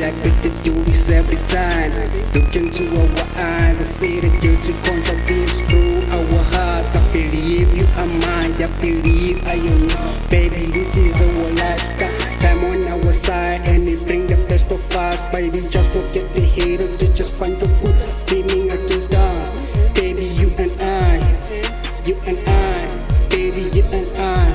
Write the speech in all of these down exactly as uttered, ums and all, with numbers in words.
like what they do is every time. Look into our eyes, I see the guilty conscience is true. Our hearts, I believe you are mine, I believe I am you. Baby, this is our lifestyle. Time on our side, and it bring the best of us. Baby, just forget the haters, they just find the food teaming against us. Baby, you and I, you and I, baby, you and I.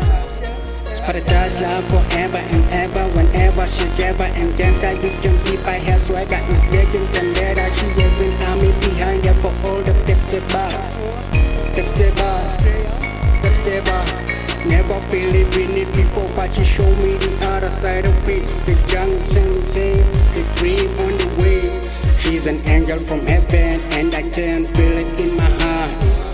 Paradise love forever and ever. Whenever she's clever and gangsta, you can see by her swagger is legends and letter. She has an army behind her for all the backstabbers, backstabbers, backstabbers. Never believed in it before, but she showed me the other side of it. The jungle temptation, the dream on the wave. She's an angel from heaven, and I can feel it in my heart.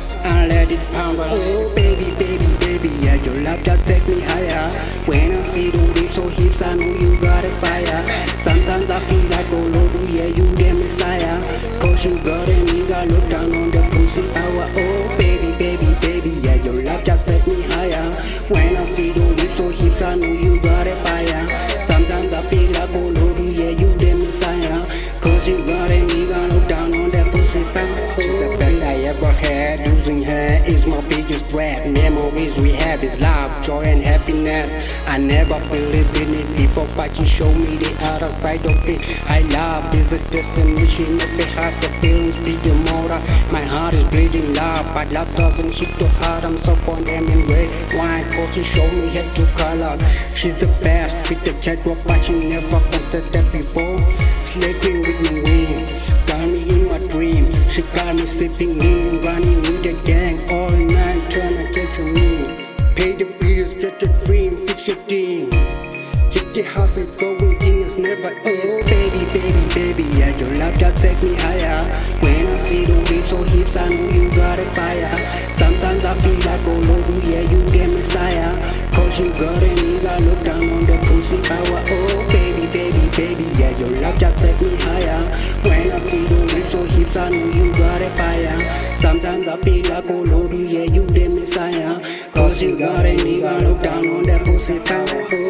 I let it pound. Oh baby, baby, baby, yeah, your love just take me higher. When I see the lips or hips, I know you got a fire. Sometimes I feel like, oh Lord, yeah, you the Messiah. Cause you got a nigga, look down on the pussy power. Oh baby, baby, baby, yeah, your love just take me higher. When I see the lips or hips, I know you got a fire. Sometimes I feel like, oh Lord, yeah, you the Messiah. Cause you got a nigga, look down on the pussy power. She's the best I ever had. Losing her is my biggest threat. Memories we have is love, joy and happiness. I never believed in it before, but you showed me the other side of it. I love is a destination of a heart. The feelings beat the motor. My heart is bleeding love, but love doesn't hit the heart. I'm so condemned in red wine, cause she showed me her true colors. She's the best with the catwalk, but she never considered that before. Sleeping with my wing, got me in my dream. She got me sipping in, running with the gang all night, trying to get you in. Pay the bills, get your dream, fix your things. Keep the hustle going, things never ends. Baby, baby, baby, yeah, your love just take me higher. When I see the lips or hips, I know you got a fire. Sometimes I feel like, oh Lord, yeah, you the Messiah. Cause you got a nigga, look down on the pussy power. Oh baby, baby, baby, yeah, your love just take me higher. When I see the lips or hips, I know you got a fire. Sometimes I feel like, oh Lord, yeah, you the Messiah. Cause you got a nigga, look down on the pussy power.